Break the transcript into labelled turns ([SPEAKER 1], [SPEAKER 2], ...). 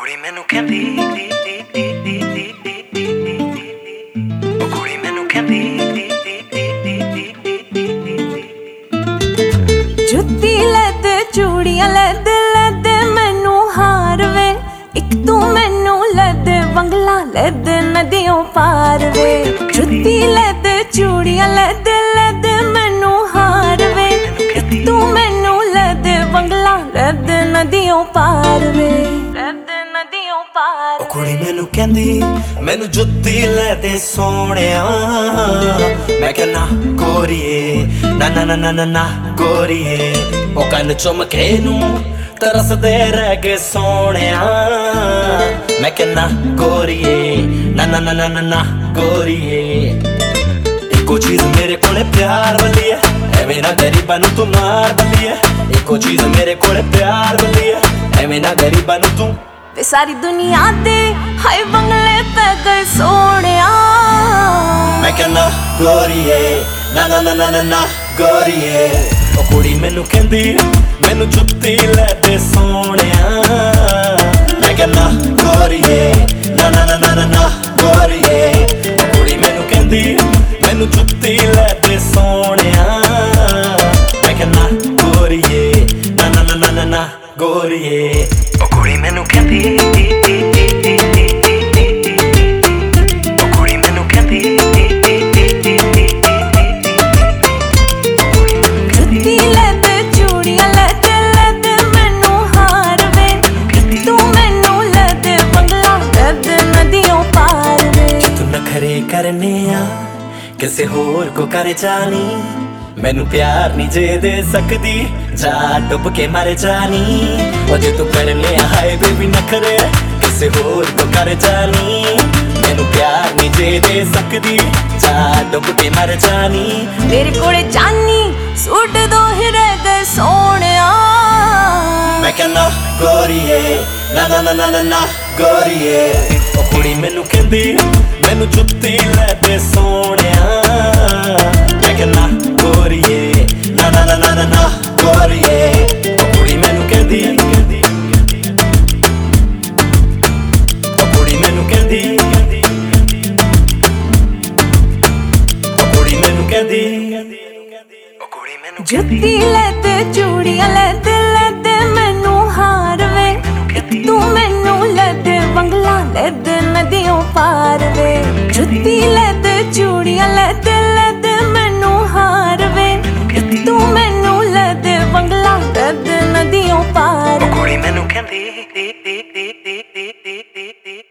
[SPEAKER 1] ਕੁੜੀ ਮੈਨੂੰ ਕਹਿੰਦੀ ਉਹ ਕੁੜੀ ਮੈਨੂੰ ਕਹਿੰਦੀ
[SPEAKER 2] ਜੁੱਤੀ ਲੈ ਤੇ ਚੂੜੀਆਂ ਲੈ ਦੇ ਮੈਨੂੰ ਹਾਰ ਵੇ ਇੱਕ ਤੂੰ ਮੈਨੂੰ ਲੈ ਦੇ ਬੰਗਲਾ ਲੈ ਦੇ ਨਦੀਆਂ ਪਾਰ ਵੇ ਜੁੱਤੀ ਲੈ ਤੇ ਚੂੜੀਆਂ ਲੈ ਦੇ ਮੈਨੂੰ ਹਾਰ ਵੇ ਇੱਕ ਤੂੰ ਮੈਨੂੰ ਲੈ ਦੇ ਬੰਗਲਾ ਲੈ ਦੇ ਨਦੀਆਂ ਪਾਰ ਵੇ
[SPEAKER 1] ਉਹ ਕੁੜੀ ਮੈਨੂੰ ਕਹਿੰਦੀ ਮੈਨੂੰ ਜੁੱਤੀ ਲੈ ਦੇ ਸੋਹਣਿਆ ਮੈਂ ਕਹਿਣਾ ਗੋਰੀਏ ਨਾ ਨਾ ਨਾ ਨਾ ਨਾ ਗੋਰੀਏ ਉਹ ਕੰਨ ਚੁੰਮਕੇ ਨੂੰ ਤਰਸਦੇ ਰਹਿ ਗਏ ਸੋਹਣਿਆ ਮੈਂ ਕਹਿਣਾ ਗੋਰੀਏ ਨਾ ਨਾ ਨਾ ਨਾ ਨਾ ਗੋਰੀਏ ਇੱਕੋ ਚੀਜ਼ ਮੇਰੇ ਕੋਲੇ ਪਿਆਰ ਵਾਲੀ ਹੈ ਐਵੇਂ ਨਾ ਗਰੀਬਾਂ ਨੂੰ ਤੂੰ ਮਾਰ ਬੱਲੀ ਹੈ ਇੱਕੋ ਚੀਜ਼ ਮੇਰੇ ਕੋਲੇ ਪਿਆਰ ਵਾਲੀ ਹੈ ਐਵੇਂ ਨਾ ਗਰੀਬਾਂ ਨੂੰ ਤੂੰ
[SPEAKER 2] ਤੇ ਸਾਰੀ ਦੁਨੀਆ ਤੇ ਹਾਏ ਬੰਗਲੇ ਪੈ ਗਏ ਸੋਹਣਿਆ
[SPEAKER 1] ਮੈਂ ਕਹਿਣਾ ਗੋਰੀਏ ਨਾ ਨਾ ਨਾ ਨਾ ਨਾ ਗੋਰੀਏ ਉਹ ਕੁੜੀ ਮੈਨੂੰ ਕਹਿੰਦੀ ਮੈਨੂੰ ਜੁੱਤੀ ਲੈ ਦੇ ਸੋਹਣਿਆ ਮੈਂ ਕਹਿਣਾ ਗੋਰੀਏ ਨਾ ਨਾ ਨਾ ਨਾ ਨਾ ਗੋਰੀਏ ਉਹ ਕੁੜੀ ਮੈਨੂੰ ਕਹਿੰਦੀ ਮੈਨੂੰ ਜੁੱਤੀ ਲੈ ਦੇ ਸੋਹਣਿਆ ਮੈਂ ਕਹਿਣਾ ਗੋਰੀਏ ਨਾ ਨਾ ਨਾ ਨਾ ਨਾ ਗੋਰੀਏ ਉਹ ਕੁੜੀ ਮੈਨੂੰ ਕਹਿੰਦੀ
[SPEAKER 2] ਜੁੱਤੀ ਲੈ ਤੇ ਚੂੜੀਆਂ ਲੈ ਦੇ ਮੈਨੂੰ ਹਾਰ ਵੇ ਤੂੰ ਮੈਨੂੰ ਲੈ ਦੇ ਬੰਗਲਾ ਲੈ ਦੇ ਨਦੀਆਂ ਪਾਰ ਵੇ
[SPEAKER 1] ਤੂੰ ਨਖਰੇ ਕਰਨੇ ਆ ਕਿਸੇ ਹੋਰ ਕੋ ਕਰ ਜਾਣੀ ਮੈਨੂੰ ਪਿਆਰ ਨਹੀਂ ਜੇ ਦੇ ਸਕਦੀ ਜਾ ਡੁੱਬ ਕੇ ਮਰ ਜਾਣੀ ਉਹ ਜੇ ਤੂੰ ਕਰ ਲਿਆ ਹਾਏ ਬੇਬੀ ਨਖਰੇ ਕਿਸੇ ਹੋਰ ਕੋ ਕਰ ਜਾਣੀ ਮੈਨੂੰ ਪਿਆਰ ਨਹੀਂ ਜੇ ਦੇ ਸਕਦੀ ਜਾ ਡੁੱਬ ਕੇ ਮਰ ਜਾਣੀ
[SPEAKER 2] ਮੇਰੇ ਕੋਲੇ ਚਾਨੀ ਸੂਟ ਦੋ ਹੀ ਰਹਿ ਗਏ ਸੋਹਣਿਆ
[SPEAKER 1] ਮੈਂ ਕਹਿਣਾ ਗੋਰੀਏ ਨਾ ਨਾ ਨਾ ਨਾ ਨਾ ਗੋਰੀਏ ਉਹ ਕੁੜੀ ਮੈਨੂੰ ਕਹਿੰਦੀ ਮੈਨੂੰ ਜੁੱਤੀ ਲੈ ਦੇ ਸੋਹਣਿਆ ਮੈਂ ਕਹਿਣਾ ਗੋਰੀਏ ਨਾ ਨਾ ਨਾ ਨਾ ਨਾ ਗੋਰੀਏ ਉਹ ਕੁੜੀ ਮੈਨੂੰ ਕਹਿੰਦੀ ਉਹ ਕੁੜੀ ਮੈਨੂੰ ਕਹਿੰਦੀ ਉਹ ਕੁੜੀ ਮੈਨੂੰ ਕਹਿੰਦੀ ਉਹ ਕੁੜੀ ਮੈਨੂੰ
[SPEAKER 2] ਜੁੱਤੀ ਲੈ ਤੇ ਚੂੜੀਆਂ ਲੈ ਦੇ ਮੈਨੂੰ ਹਾਰ ਵੇ ਇੱਕ ਤੂੰ ਮੈਨੂੰ ਲੈ ਦੇ ਬੰਗਲਾ ਲੈ ਦੇ ਨਦੀਆਂ ਪਾਰ ਵੇ ਜੁੱਤੀ ਲੈ ਤੇ ਚੂੜੀਆਂ ਲੈ ਦੇ ਮੈਨੂੰ ਹਾਰ ਵੇ ਇੱਕ ਤੂੰ ਮੈਨੂੰ ਲੈ ਦੇ ਬੰਗਲਾ ਲੈ ਦੇ ਨਦੀਆਂ ਪਾਰ
[SPEAKER 1] ਕੁੜੀ ਮੈਨੂੰ ਕਹਿੰਦੀ